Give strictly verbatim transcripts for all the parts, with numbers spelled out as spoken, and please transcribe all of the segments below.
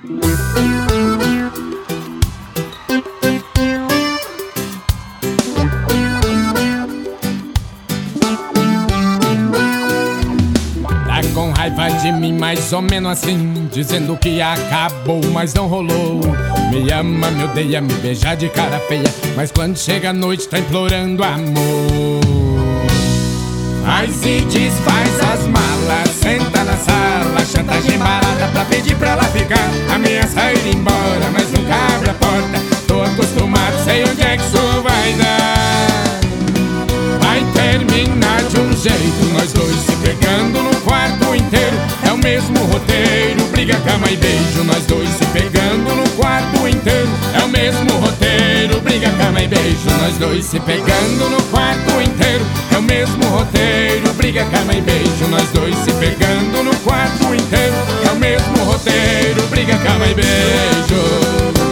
Tá com raiva de mim, mais ou menos assim, dizendo que acabou, mas não rolou. Me ama, me odeia, me beija de cara feia, mas quando chega a noite tá implorando amor. Faz e desfaz as malas, senta na sala, chantagem barata pra pedir pra ela ficar. Ameaça ir embora, mas nunca abre a porta. Tô acostumado, sei onde é que isso vai dar. Vai terminar de um jeito, nós dois se pegando no quarto inteiro. É o mesmo roteiro, briga, cama e beijo. Nós dois se pegando no quarto inteiro. É o mesmo roteiro, briga, cama e beijo. Nós dois se pegando no quarto inteiro. É o mesmo roteiro, briga, cama e beijo. Nós dois se pegando no quarto inteiro. É o mesmo roteiro, briga, cama e beijo.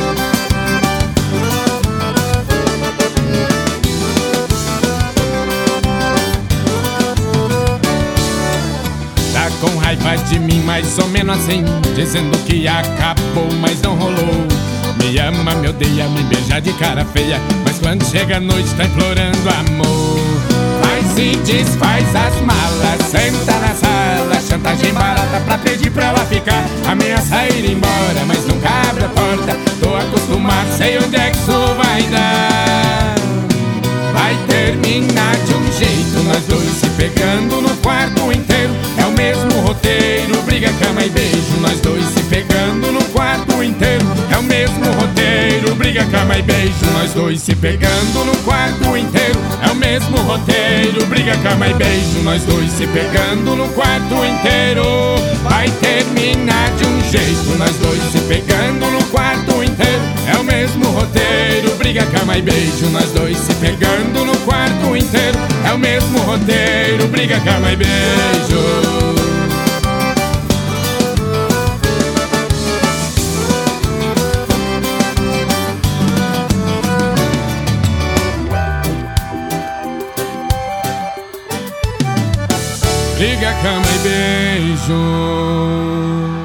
Com raiva de mim, mais ou menos assim, dizendo que acabou, mas não rolou. Me ama, me odeia, me beija de cara feia, mas quando chega a noite tá implorando amor. Faz e desfaz as malas, senta na sala, chantagem barata pra pedir pra ela ficar. Ameaça ir embora, mas nunca abre a porta. Tô acostumado, sei onde é que isso vai dar. Vai terminar de um jeito, nós dois se pegando no quarto inteiro. É o mesmo roteiro, briga, cama e beijo. Nós dois se pegando no quarto inteiro. É o mesmo roteiro, briga, cama e beijo. Nós dois se pegando no quarto inteiro. É o mesmo roteiro, briga, cama e beijo. Nós dois se pegando no quarto inteiro. Vai terminar de um jeito, nós dois se pegando no quarto inteiro. É o mesmo roteiro, briga, cama e beijo. Nós dois se pegando no quarto inteiro. É o mesmo roteiro, briga, cama e beijo. Briga, cama e beijo.